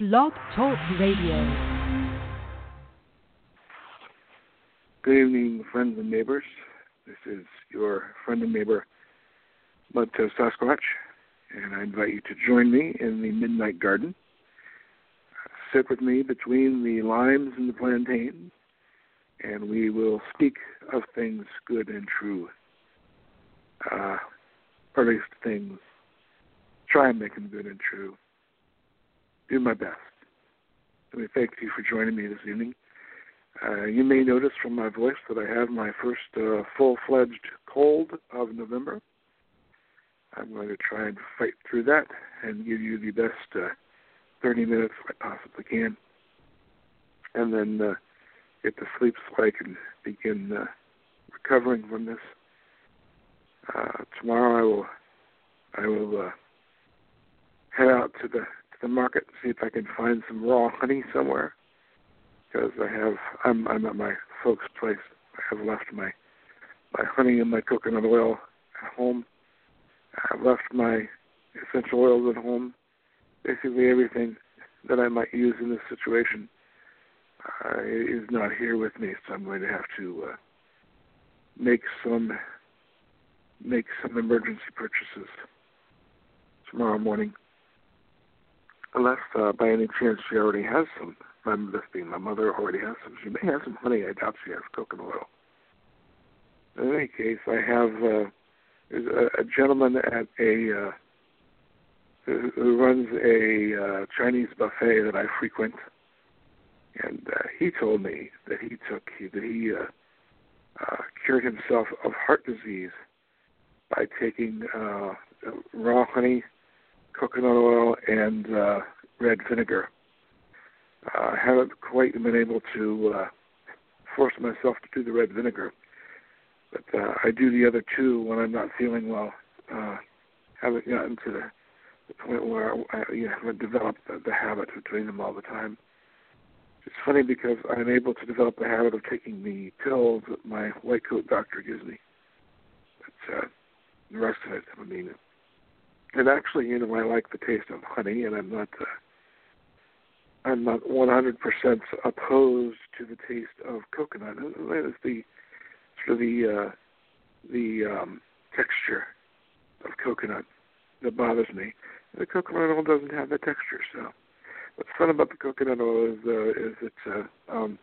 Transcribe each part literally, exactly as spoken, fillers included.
Blog Talk Radio. Good evening, friends and neighbors. This is your friend and neighbor, Mudtoe Sasquatch, and I invite you to join me in the Midnight Garden. Sit with me between the limes and the plantains, and we will speak of things good and true. Uh, or at least things, try and make them good and true. Do my best. Let me thank you for joining me this evening. Uh, you may notice from my voice that I have my first uh, full-fledged cold of November. I'm going to try and fight through that and give you the best uh, thirty minutes I possibly can, and then uh, get to sleep so I can begin uh, recovering from this. Uh, tomorrow I will I will uh, head out to the to the market and see if I can find some raw honey somewhere, because I have I'm I'm at my folks' place. I have left my my honey and my coconut oil at home. I've left my essential oils at home. Basically everything that I might use in this situation uh, is not here with me, so I'm going to have to uh, make some make some emergency purchases tomorrow morning. Unless uh, by any chance she already has some. My, this being my mother already has some. She may have some honey. I doubt she has coconut oil. In any case, I have uh, a, a gentleman at a uh, who, who runs a uh, Chinese buffet that I frequent, and uh, he told me that he took that he uh, uh, cured himself of heart disease by taking uh, raw honey, coconut oil, and uh, red vinegar. Uh, I haven't quite been able to uh, force myself to do the red vinegar, but uh, I do the other two when I'm not feeling well. Uh, haven't gotten to the, the point where I you know, haven't developed the, the habit of doing them all the time. It's funny because I'm able to develop the habit of taking the pills that my white coat doctor gives me. But uh, the rest of it, I mean, and actually, you know, I like the taste of honey, and I'm not, uh, I'm not one hundred percent opposed to the taste of coconut. It's the sort of the uh, the um, texture of coconut that bothers me. The coconut oil doesn't have that texture, so what's fun about the coconut oil is uh, is it uh, um,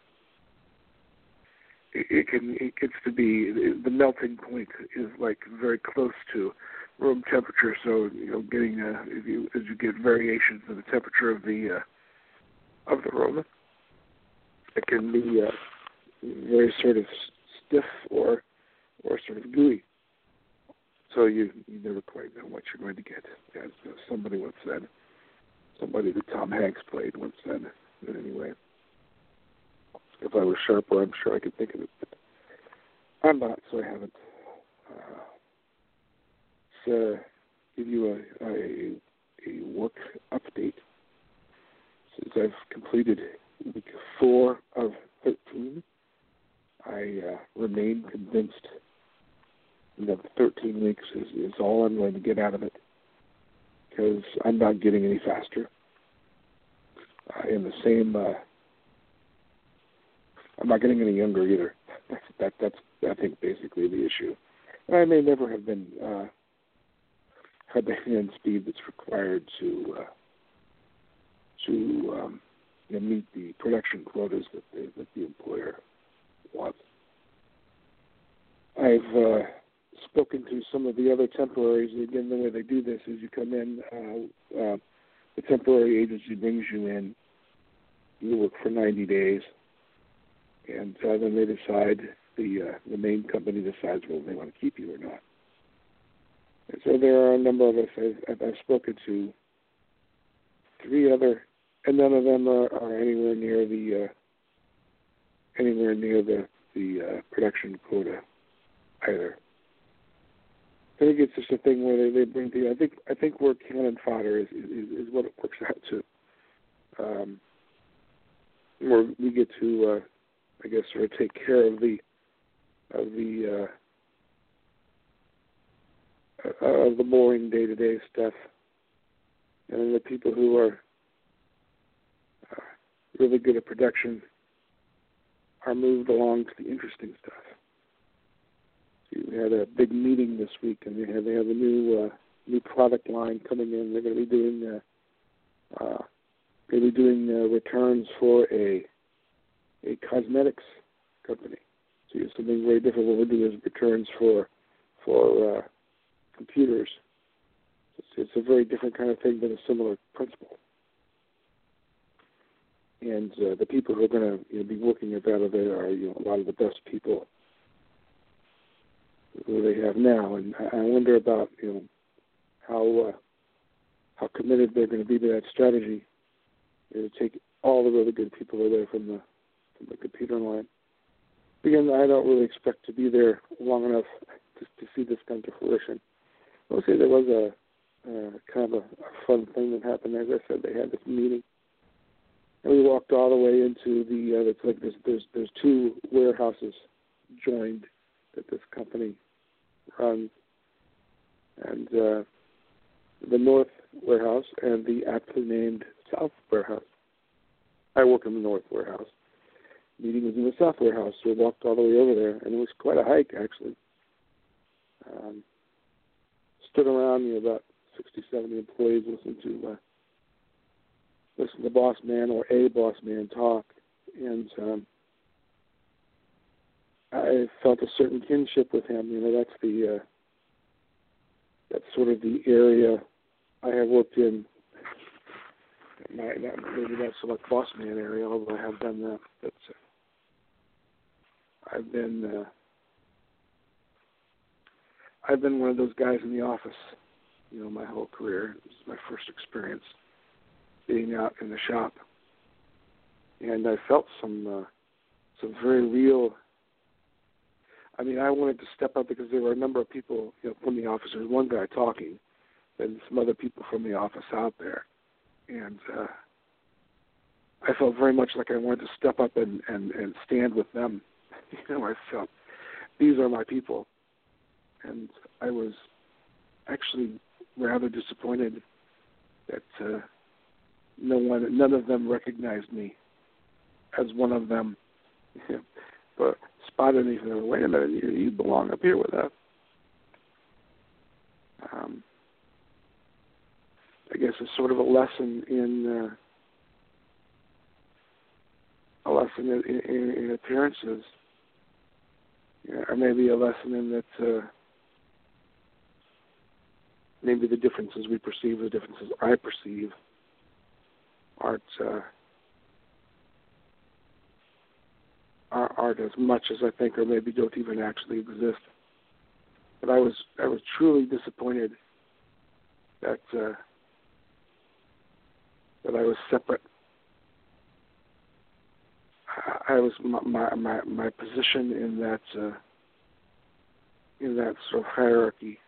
it, it can it gets to be the melting point is like very close to room temperature, so you know, getting uh, if you as you get variations in the temperature of the uh, of the room, it can be uh, very sort of stiff or or sort of gooey. So you you never quite know what you're going to get, as uh, somebody once said. Somebody that Tom Hanks played once said. But anyway, if I was sharper, I'm sure I could think of it, but I'm not, so I haven't. Uh, Uh, give you a, a, a work update. Since I've completed week four of thirteen, I uh, remain convinced that thirteen weeks is, is all I'm going to get out of it, because I'm not getting any faster. Uh, in the same, uh, I'm not getting any younger either. that, that's, I think, basically the issue. And I may never have been uh, had the hand speed that's required to uh, to um, you know, meet the production quotas that the, that the employer wants. I've uh, spoken to some of the other temporaries. Again, the way they do this is you come in, uh, uh, the temporary agency brings you in, you work for ninety days, and uh, then they decide, the uh, the main company decides whether they want to keep you or not. And so there are a number of us. I've, I've spoken to three other, and none of them are, are anywhere near the uh, anywhere near the the uh, production quota either. I think it's just a thing where they, they bring the. I think I think we're cannon fodder is, is, is what it works out to. Um, where we get to, uh, I guess, sort of take care of the of the. Uh, Uh, of the boring day-to-day stuff, and then the people who are really good at production are moved along to the interesting stuff. We had a big meeting this week, and they have they have a new uh, new product line coming in. They're going to be doing uh, uh, they'll be doing uh, returns for a a cosmetics company. So it's something very different. What we do is returns for for uh, computers. It's, it's a very different kind of thing, but a similar principle. And uh, the people who are going to you know, be working at that are, are you know, a lot of the best people who they have now. And I, I wonder about you know how uh, how committed they're going to be to that strategy, you know, to take all the really good people away from the from the computer line. Again, I don't really expect to be there long enough to, to see this come to fruition. I'll say there was a uh, kind of a, a fun thing that happened. As I said, they had this meeting. And we walked all the way into the, uh, it's like there's, there's, there's two warehouses joined that this company runs. And uh, the North warehouse and the aptly named South warehouse. I work in the North warehouse. Meeting was in the South warehouse, so we walked all the way over there, and it was quite a hike, actually. Um, stood around, you know, about sixty, seventy employees listened to uh, listen to the boss man or a boss man talk, and um, I felt a certain kinship with him. You know, that's the uh, that's sort of the area I have worked in. My, not, maybe not so much boss man area, although I have done that. But uh, I've been uh, I've been one of those guys in the office, you know, my whole career. This is my first experience being out in the shop, and I felt some uh, some very real. I mean, I wanted to step up because there were a number of people, you know, from the office. There was one guy talking, and some other people from the office out there, and uh, I felt very much like I wanted to step up and, and, and stand with them. You know, I felt these are my people, and I was actually rather disappointed that uh, no one, none of them recognized me as one of them, but spotted me and said, "Wait a minute, you, you belong up here with us." Um, I guess it's sort of a lesson in uh, a lesson in, in, in appearances, yeah, or maybe a lesson in that uh, maybe the differences we perceive, the differences I perceive, aren't uh, aren't as much as I think, or maybe don't even actually exist. But I was I was truly disappointed that uh, that I was separate. I was my my my position in that uh, in that sort of hierarchy.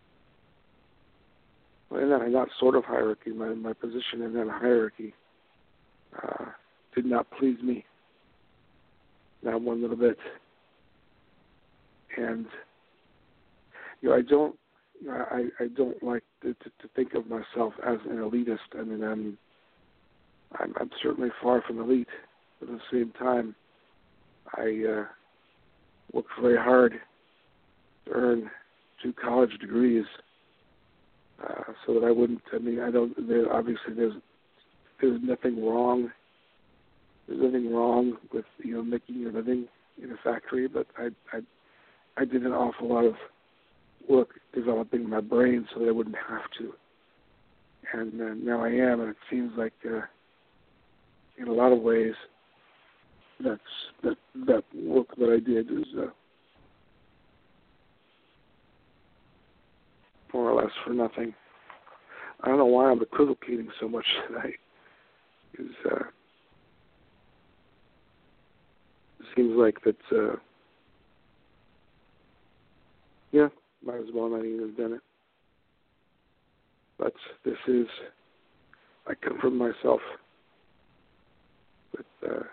Well, not not sort of hierarchy. My my position in that hierarchy uh, did not please me, not one little bit. And you know, I don't you know, I I don't like to, to to think of myself as an elitist. I mean, I'm I'm, I'm certainly far from elite. But at the same time, I uh, worked very hard to earn two college degrees, uh, so that I wouldn't. I mean, I don't. There, obviously, there's there's nothing wrong. There's nothing wrong with you know making a living in a factory, but I I I did an awful lot of work developing my brain so that I wouldn't have to. And uh, now I am, and it seems like uh, in a lot of ways, That's that that work that I did is uh, more or less for nothing. I don't know why I'm equivocating so much tonight. Because uh, it seems like that. Uh, yeah, might as well not even have done it. But this is. I comfort myself with. Uh,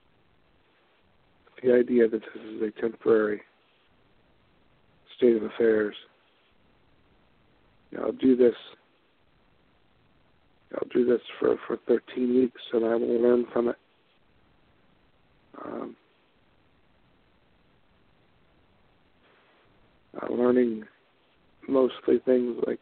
The idea that this is a temporary state of affairs. You know, I'll do this. I'll do this for, for thirteen weeks, and I will learn from it. Um, uh, learning mostly things like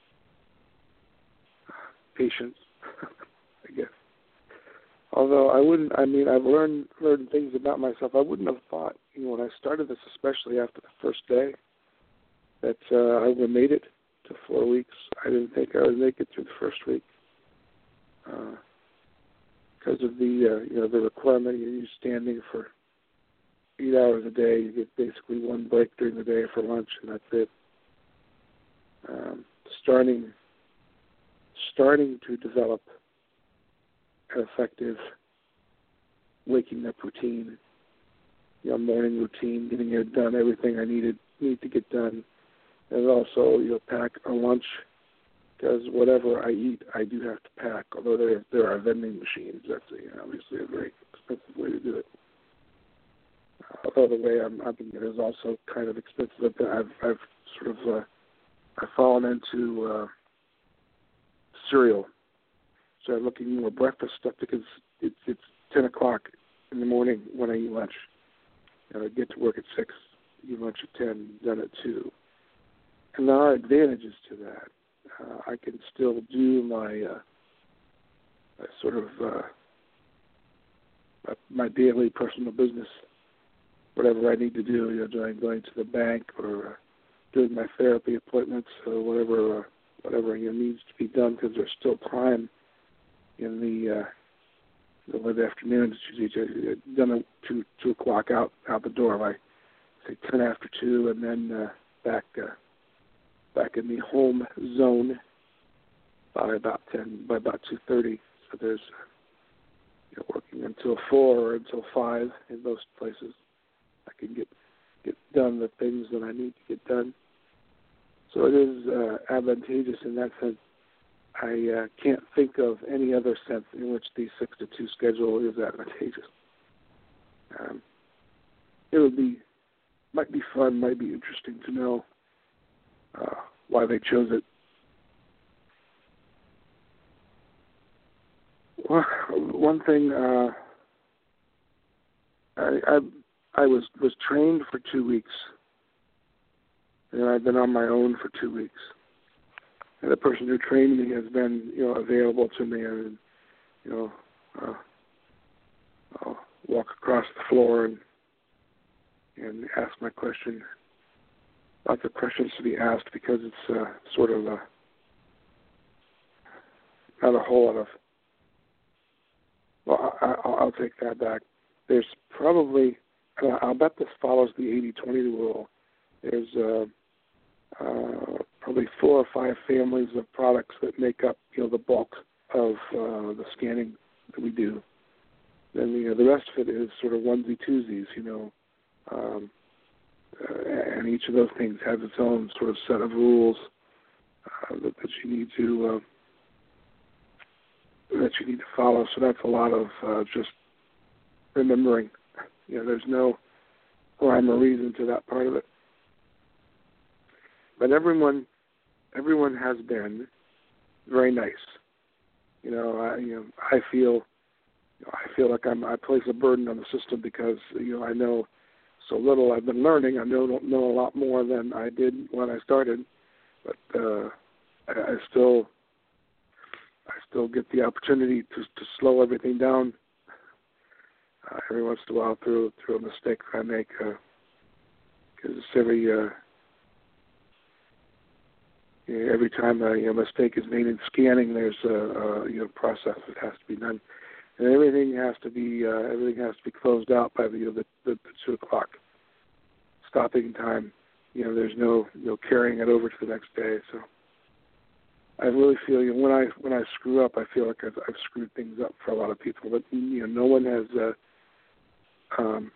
patience, I guess. Although I wouldn't, I mean, I've learned learned things about myself. I wouldn't have thought, you know, when I started this, especially after the first day, that uh, I would have made it to four weeks. I didn't think I would make it through the first week because uh, of the, uh, you know, the requirement. You're standing for eight hours a day. You get basically one break during the day for lunch, and that's it. Um, starting, starting to develop an effective waking up routine, you know, morning routine, getting it done, everything I needed need to get done, and also, you know, pack a lunch, because whatever I eat, I do have to pack. Although there there are vending machines, that's you know, obviously a very expensive way to do it. Uh, although the way I'm upping it is also kind of expensive. I've I've sort of uh, I've fallen into uh, cereal. So I'm looking more breakfast stuff because it's it's ten o'clock in the morning when I eat lunch. And I get to work at six, eat lunch at ten, done at two. And there are advantages to that. Uh, I can still do my, uh, my sort of uh, my, my daily personal business, whatever I need to do, you know, doing going to the bank or uh, doing my therapy appointments or whatever uh, whatever you know, needs to be done because there's still time in the uh, the late afternoon. It's usually done at two two o'clock out out the door by say ten after two, and then uh, back uh, back in the home zone by about ten by about two thirty. So there's uh, you know, working until four or until five in most places. I can get get done the things that I need to get done. So it is uh, advantageous in that sense. I uh, can't think of any other sense in which the six to two schedule is advantageous. Um, it would be, might be fun, might be interesting to know uh, why they chose it. Well, one thing, uh, I, I I was was trained for two weeks, and I've been on my own for two weeks. And the person who trained me has been, you know, available to me, and you know, uh, I'll walk across the floor and and ask my question. Lots of questions to be asked because it's uh, sort of a, not a whole lot of. Well, I, I'll, I'll take that back. There's probably, I'll bet this follows the eighty twenty rule. There's uh, uh, probably four or five families of products that make up, you know, the bulk of uh, the scanning that we do. Then you know, the rest of it is sort of onesie twosies, you know, um, uh, and each of those things has its own sort of set of rules uh, that, that you need to uh, that you need to follow. So that's a lot of uh, just remembering. You know, there's no rhyme or reason to that part of it. But everyone, everyone has been very nice. You know, I, you know, I feel, you know, I feel like I'm, I place a burden on the system because you know I know so little. I've been learning. I know don't know a lot more than I did when I started, but uh, I, I still, I still get the opportunity to to slow everything down uh, every once in a while through through a mistake that I make. Because uh, every uh, Every time a you know, mistake is made in scanning, there's a, a you know process that has to be done, and everything has to be uh, everything has to be closed out by the, you know, the, the, the two o'clock stopping time. You know, there's no you know carrying it over to the next day. So I really feel you know, when I when I screw up, I feel like I've, I've screwed things up for a lot of people. But you know, no one has uh, um,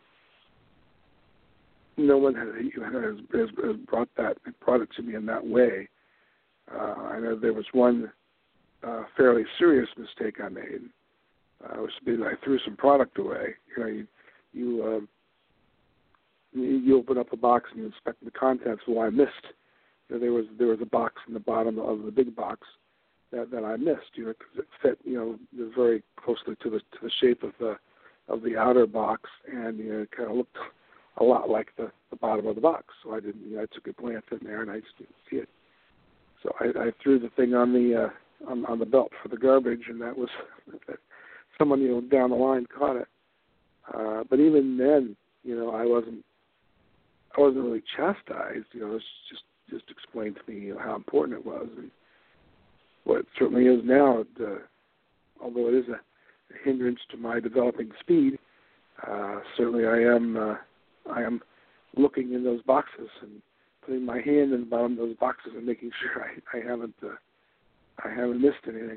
no one has, has has brought that brought it to me in that way. Uh, I know there was one uh, fairly serious mistake I made. Uh, was I threw some product away. You know, you you, um, you you open up a box and you inspect the contents. Well, I missed. You know, there was there was a box in the bottom of the big box that, that I missed. You know, because it fit you know very closely to the to the shape of the of the outer box, and you know, it kind of looked a lot like the, the bottom of the box. So I didn't. You know, I took a glance in there, and I just didn't see it. So I, I threw the thing on the uh, on, on the belt for the garbage, and that was someone you know down the line caught it. Uh, but even then, you know, I wasn't I wasn't really chastised. You know, it was just just explained to me you know, how important it was, and what it certainly is now. It, uh, although it is a, a hindrance to my developing speed, uh, certainly I am uh, I am looking in those boxes and putting my hand in the bottom of those boxes and making sure I, I haven't uh, I haven't missed anything.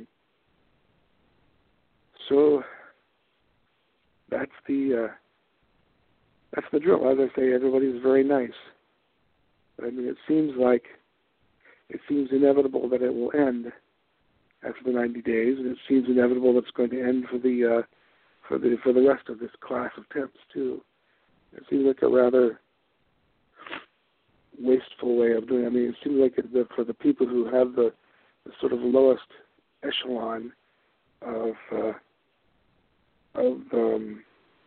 So that's the uh, that's the drill. As I say, everybody's very nice. But I mean, it seems like it seems inevitable that it will end after the ninety days, and it seems inevitable that it's going to end for the uh, for the for the rest of this class of temps too. It seems like a rather wasteful way of doing it. I mean, it seems like it, the, for the people who have the, the sort of lowest echelon of uh, of um,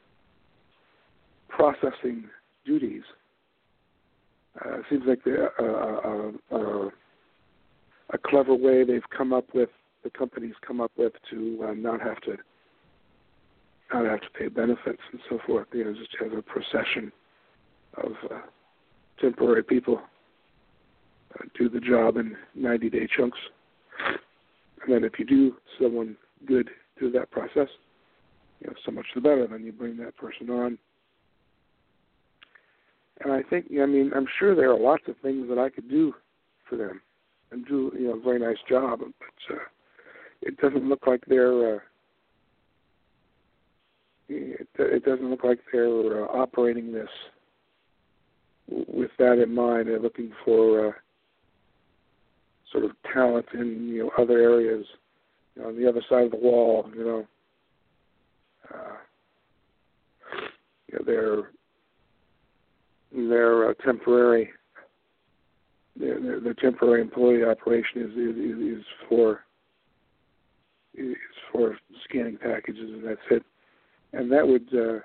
processing duties, uh, it seems like the, uh, uh, uh, a clever way they've come up with, the companies come up with to uh, not have to not have to pay benefits and so forth. You know, just have a procession of uh, temporary people uh, do the job in ninety-day chunks. And then if you do someone good through that process, you know, so much the better. Then you bring that person on. And I think, I mean, I'm sure there are lots of things that I could do for them and do, you know, a very nice job. But uh, it doesn't look like they're, uh, it, it doesn't look like they're uh, operating this with that in mind. They're looking for uh, sort of talent in, you know, other areas, you know, on the other side of the wall, you know. Uh, you know, they're their uh, temporary their, their, their temporary employee operation is is, is for is for scanning packages, and that's it. And that would uh,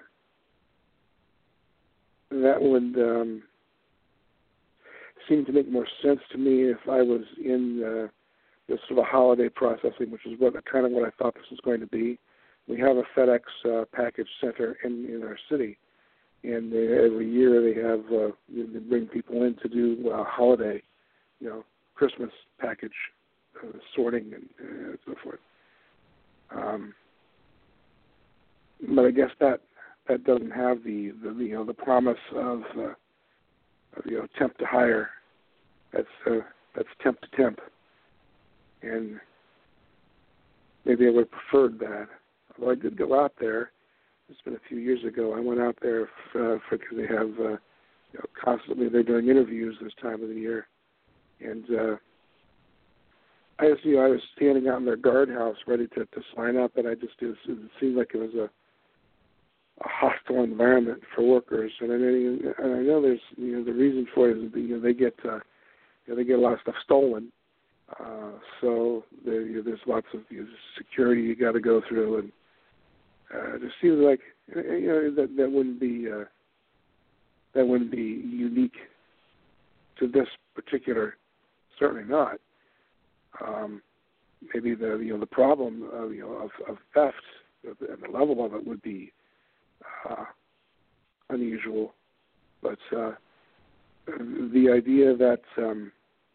that would um, seem to make more sense to me if I was in uh, this sort of holiday processing, which is what kind of what I thought this was going to be. We have a FedEx uh, package center in, in our city, and they, every year they have uh, they bring people in to do uh, holiday, you know, Christmas package uh, sorting and, and so forth. Um, but I guess that that doesn't have the, the you know the promise of, uh, of you know temp to hire. That's uh, that's temp to temp, and maybe I would have preferred that. Although I did go out there. It's been a few years ago. I went out there for, for because they have uh, you know, constantly they're doing interviews this time of the year, and uh, I just you know I was standing out in their guardhouse ready to, to sign up, and I just it, it seemed like it was a, a hostile environment for workers, and I know, and I know there's you know the reason for it is that, you know they get uh, you know, they get a lot of stuff stolen, uh, so there, you know, there's lots of you know, security you got to go through, and Uh, it just seems like you know that that wouldn't be uh, that wouldn't be unique to this particular. Certainly not. Um, maybe the you know the problem of, you know of, of theft and the level of it would be uh, unusual, but uh, the idea that um,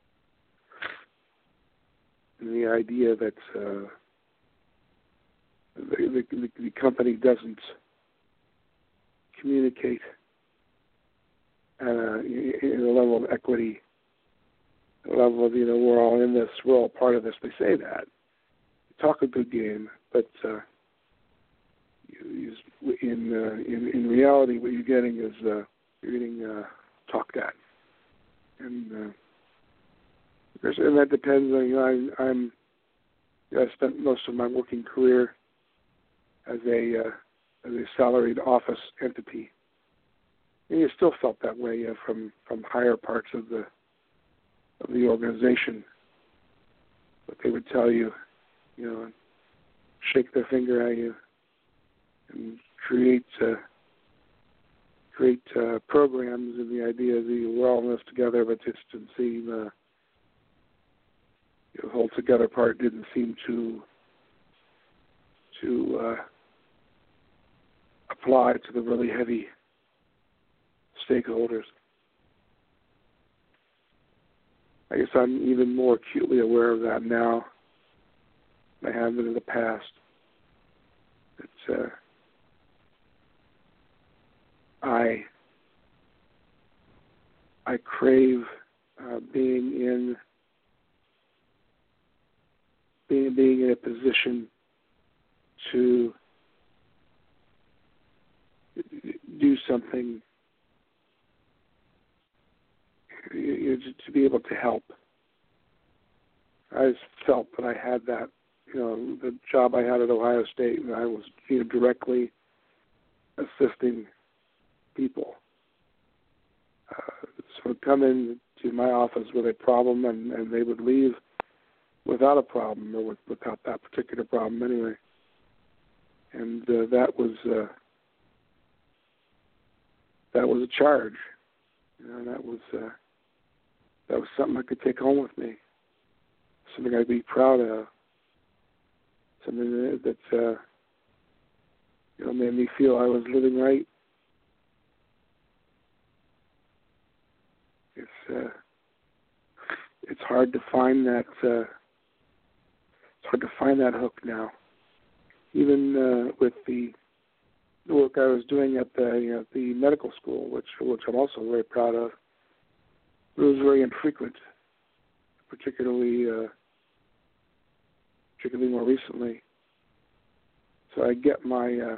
the idea that uh, The, the, the company doesn't communicate uh, in a level of equity, a level of, you know, we're all in this, we're all part of this. They say that. They talk a good game, but uh, you, you, in, uh, in in reality, what you're getting is uh, you're getting uh, talked at. And, uh, and that depends on, you know, I, I'm, you know, I spent most of my working career as a uh, as a salaried office entity, and you still felt that way uh, from from higher parts of the of the organization. But they would tell you, you know, shake their finger at you, and create uh, create uh, programs, and the idea that we're all in this together, but just didn't seem uh, the whole together part didn't seem to to uh, apply to the really heavy stakeholders. I guess I'm even more acutely aware of that now than I have been in the past. It's uh, I I crave uh, being in being being in a position to do something, you, you, to be able to help. I felt that I had that. You know, the job I had at Ohio State, I was, you know, directly assisting people. Uh, so would come in to my office with a problem, and, and they would leave without a problem, or with, without that particular problem anyway. And uh, that was uh, that was a charge. You know, that was uh, that was something I could take home with me, something I'd be proud of, something that, that uh, you know, made me feel I was living right. It's uh, it's hard to find that uh, it's hard to find that hook now. Even uh, with the, the work I was doing at the you know, the medical school, which which I'm also very proud of, it was very infrequent, particularly uh, particularly more recently. So I get my uh,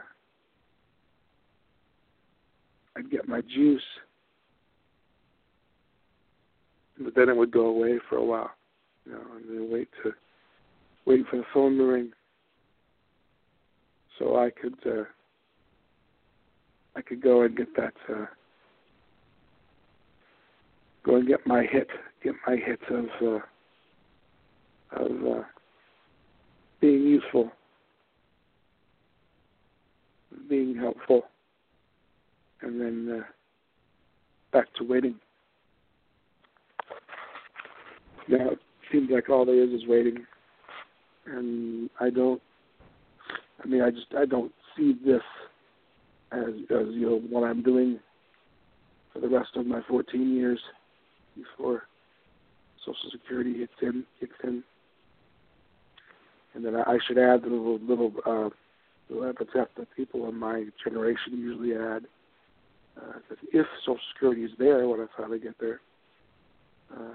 I'd get my juice, but then it would go away for a while, you know, and then wait to wait for the phone to ring, so I could uh, I could go and get that uh, go and get my hit, get my hits of uh, of uh, being useful, being helpful, and then uh, back to waiting. Now it seems like all there is is waiting, and I don't. I mean, I just I don't see this as, as you know, what I'm doing for the rest of my fourteen years before Social Security hits in, kicks in. And then I should add the little little uh, little epithet that people in my generation usually add. Uh, that if Social Security is there when I finally get there, uh,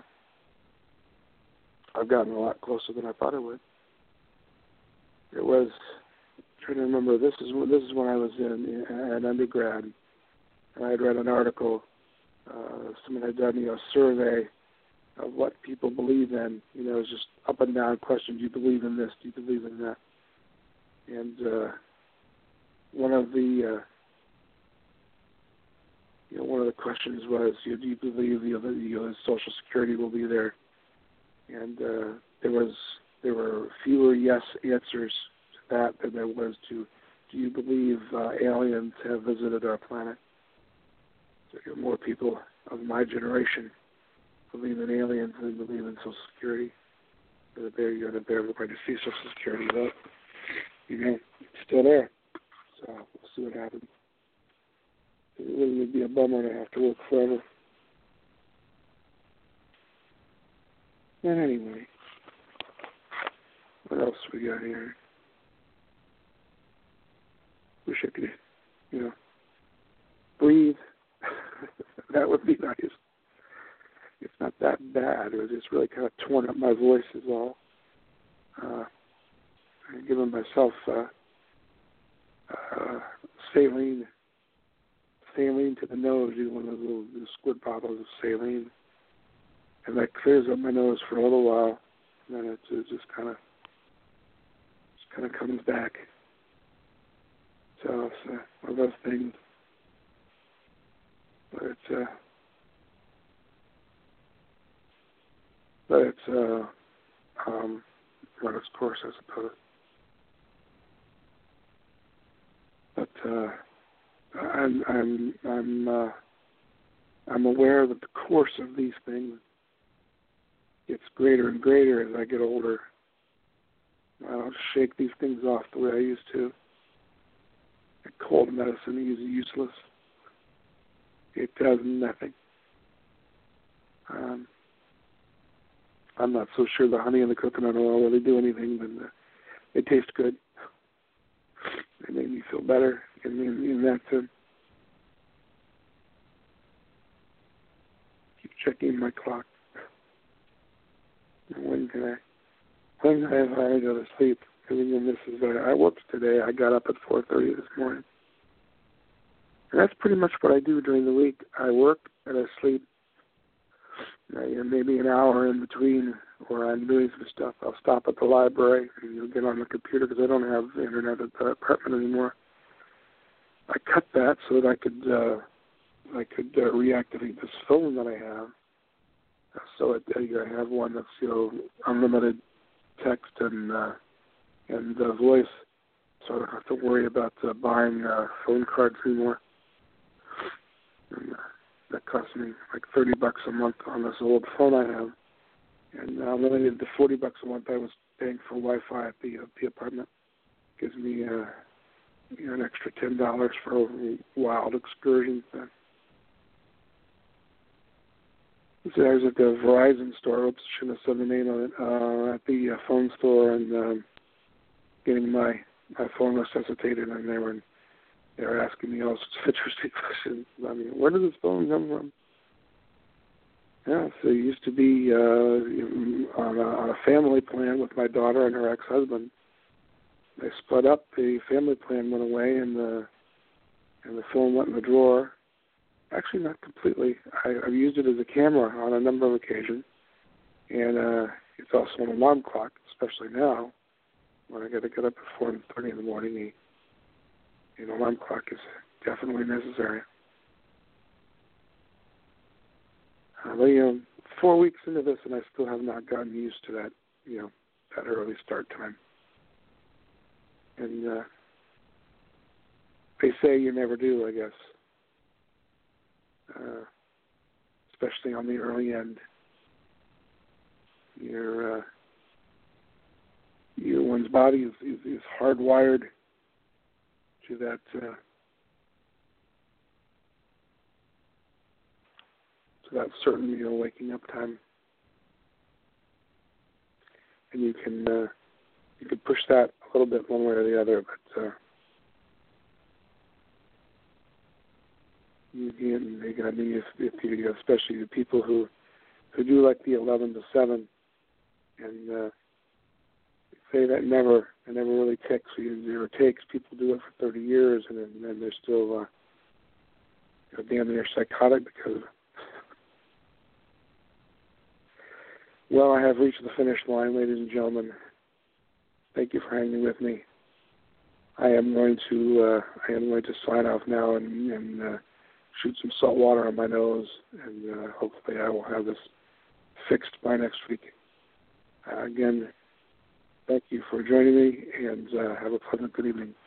I've gotten a lot closer than I thought I would. It was. Trying to remember, this is this is when I was in, in an undergrad, and I had read an article. Uh, someone had done, you know, a survey of what people believe in. You know, it was just up and down questions. Do you believe in this? Do you believe in that? And uh, one of the, uh, you know, one of the questions was, you know, do you believe you know, that you know, Social Security will be there? And uh, there was there were fewer yes answers that than there was to, do you believe uh, aliens have visited our planet? So you know, more people of my generation believe in aliens than believe in Social Security. They're there, you're there, everybody to see Social Security, but you know, it's still there. So we'll see what happens. It really would be a bummer to have to work forever. And anyway, what else we got here? Wish I could, you know, breathe. That would be nice. It's not that bad. It was just really kind of torn up my voice is all. Uh, I've given myself uh, uh, saline, saline to the nose, you know, one of those little, little squid bottles of saline, and that clears up my nose for a little while, and then it, it just kind of, just kind of comes back. So it's uh, one of those things. But it's, uh, but it's, uh, um, run its course, I suppose. But uh, I'm I'm I'm uh, I'm aware that the course of these things gets greater and greater as I get older. I don't shake these things off the way I used to. Cold medicine is useless. It does nothing. Um, I'm not so sure the honey and the coconut oil really do anything, but uh, it tastes good. It made me feel better in, in, in that sense. Keep checking my clock. When can I? When can I finally go to sleep? Because again, this is uh, I worked today. I got up at four thirty this morning, and that's pretty much what I do during the week. I work and I sleep. Uh, you know, maybe an hour in between, or I'm doing some stuff. I'll stop at the library and you know, get on the computer because I don't have internet at the apartment anymore. I cut that so that I could uh, I could uh, reactivate this phone that I have. Uh, so it, uh, I have one that's you know unlimited text and uh, and uh, voice, so I don't have to worry about uh, buying uh, phone cards anymore. And, uh, that cost me like thirty bucks a month on this old phone I have, and uh, limited to forty bucks a month I was paying for Wi-Fi at the uh, the apartment. Gives me uh, you know, an extra ten dollars for wild excursions. Then. So I was at the Verizon store. Oops, shouldn't have said the name of it. Uh, at the uh, phone store and um, getting my my phone resuscitated, and they were they were asking me all sorts of interesting questions. I mean, where did this phone come from? Yeah, so it used to be uh, on, a, on a family plan with my daughter and her ex-husband. They split up. The family plan went away, and the and the phone went in the drawer. Actually, not completely. I, I've used it as a camera on a number of occasions, and uh, it's also an alarm clock, especially now when I got to get up at four thirty in the morning. The, the alarm clock is definitely necessary. Uh, but, you know, four weeks into this, and I still have not gotten used to that, you know, that early start time. And uh, they say you never do, I guess. Uh, especially on the early end. Your uh, your one's body is, is, is hardwired to that uh, to that certain you know waking up time, and you can uh, you can push that a little bit one way or the other, but. Uh, You can, I mean, if, if you, especially the people who, who do like the eleven to seven, and uh, say that never, it never really takes. It never takes. People do it for thirty years, and then, then they're still, uh, you know, damn near psychotic because of it. Well, I have reached the finish line, ladies and gentlemen. Thank you for hanging with me. I am going to, uh, I am going to sign off now and. and uh, shoot some salt water on my nose, and uh, hopefully I will have this fixed by next week. Uh, again, thank you for joining me, and uh, have a pleasant good evening.